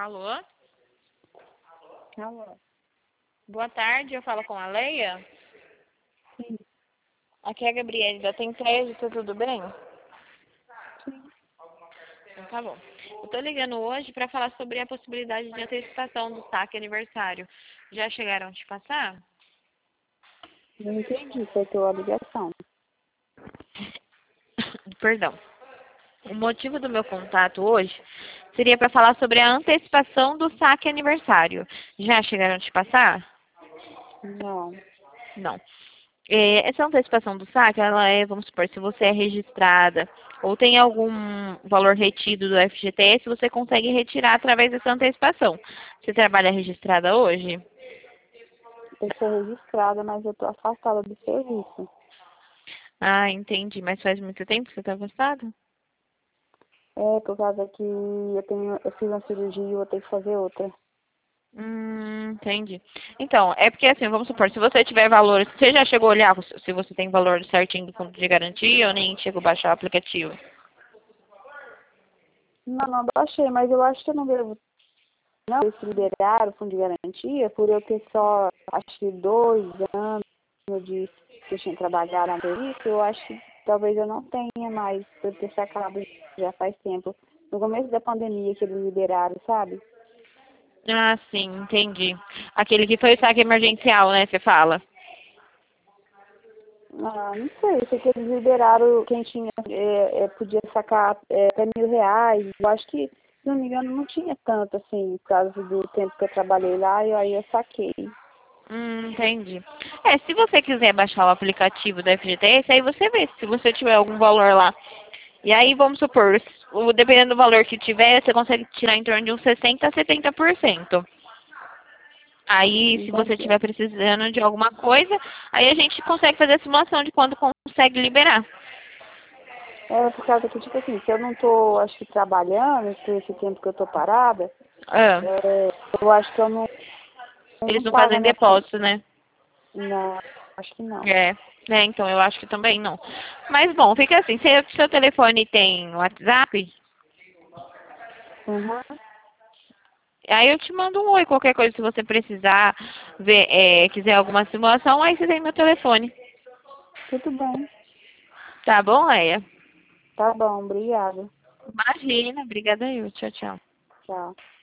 Alô? Alô? Boa tarde, eu falo com a Leia. Sim, Aqui é a Gabriele da Tem Crédito, tudo bem? sim. Então tá bom. Eu tô ligando hoje para falar sobre a possibilidade de antecipação do saque aniversário. Já chegaram a te passar? Não entendi, foi tua ligação. Perdão. O motivo do meu contato hoje seria para falar sobre a antecipação do saque aniversário. Já chegaram a te passar? Não. Não. Essa antecipação do saque, ela é, vamos supor, se você é registrada ou tem algum valor retido do FGTS, você consegue retirar através dessa antecipação. Você trabalha registrada hoje? Eu sou registrada, mas eu tô afastada do serviço. Ah, entendi. Mas faz muito tempo que você está afastada? É, por causa que eu fiz uma cirurgia e eu vou ter que fazer outra. Entendi. Então, é porque assim, vamos supor, se você tiver valores, você já chegou a olhar se você tem valor certinho do fundo de garantia ou nem chegou a baixar o aplicativo? Não baixei, mas eu acho que eu não devo. Não, eles liberaram o fundo de garantia por eu ter só, acho que 2 anos de que eu tinha trabalhado na serviço. Eu acho que talvez eu não tenha mais, por ter sacado já faz tempo. No começo da pandemia que eles liberaram, sabe? Ah, sim, entendi. Aquele que foi o saque emergencial, né, você fala? Ah, não sei, sei que eles liberaram quem tinha, podia sacar até R$ 1.000. Eu acho que, se não me engano, não tinha tanto, assim, por causa do tempo que eu trabalhei lá, e aí eu saquei. Entendi. Se você quiser baixar o aplicativo da FGTS, aí você vê se você tiver algum valor lá. E aí, vamos supor, dependendo do valor que tiver, você consegue tirar em torno de uns 60% a 70%. Aí, se você Entendi. estiver precisando de alguma coisa, aí a gente consegue fazer a simulação de quando consegue liberar. É por causa que, tipo assim, se eu não tô, acho que, trabalhando, por esse tempo que eu tô parada, Ah, eu acho que eu eles não não pago a fazem minha conta. depósito, né? Não, acho que não. Então eu acho que também não. Mas bom, fica assim, seu telefone tem WhatsApp, Uhum. aí eu te mando um oi, qualquer coisa, se você precisar ver, quiser alguma simulação, aí você tem meu telefone. Tudo bem. Tá bom, Leia? Tá bom, obrigada. Imagina, obrigada eu. Tchau, tchau. Tchau.